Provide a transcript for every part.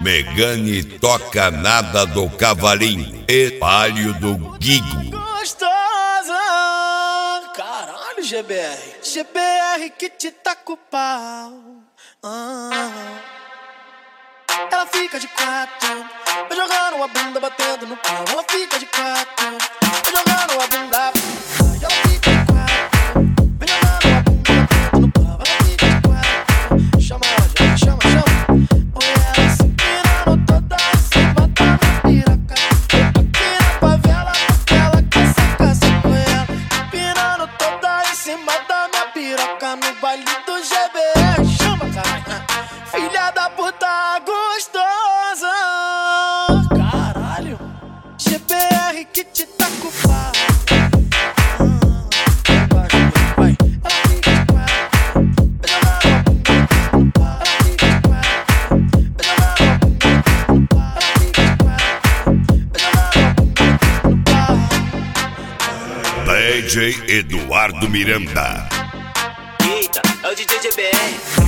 Megane toca nada do cavalinho, espalho do Guigo. Gostosa, caralho, GBR. GBR que te taca o pau. Ela fica de quatro, vai jogando a bunda, batendo no pau. Ela fica de quatro, vai jogando a bunda. Ela fica de quatro, vai jogando a bunda, batendo no pau. Ela fica de quatro, chama ela, gente, chama. Põe ela se empinando toda em cima da minha piroca. Aqui na favela, porque ela quer sacar. Põe ela empinando toda em cima da minha piroca. No baile do GBR, chama, caralho. Filha da puta gostosa, caralho. GBR que te taca o pau. Vai, ela fica de quatro, vai jogando a bunda no pau. Ela fica de quatro, vai jogando a bunda no pau. Ela fica de quatro, vai jogando a bunda no pau. DJ Eduardo Miranda. Eita, é o DJ GBR.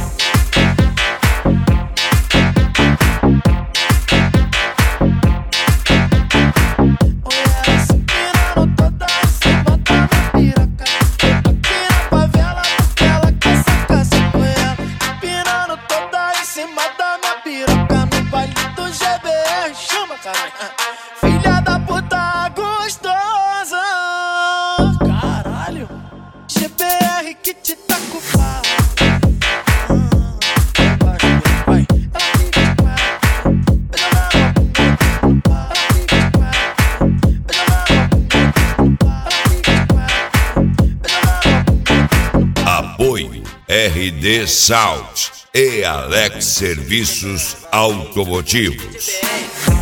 Filha da puta gostosa, caralho. GBR que te taca o pau. Vai, ela fica de quatro, vai jogando a bunda no pau. Ela fica de quatro, vai jogando a bunda no pau. Ela fica de quatro, vai jogando a bunda no pau. Apoio RD Sound e Alex Serviços Automotivos. GBR.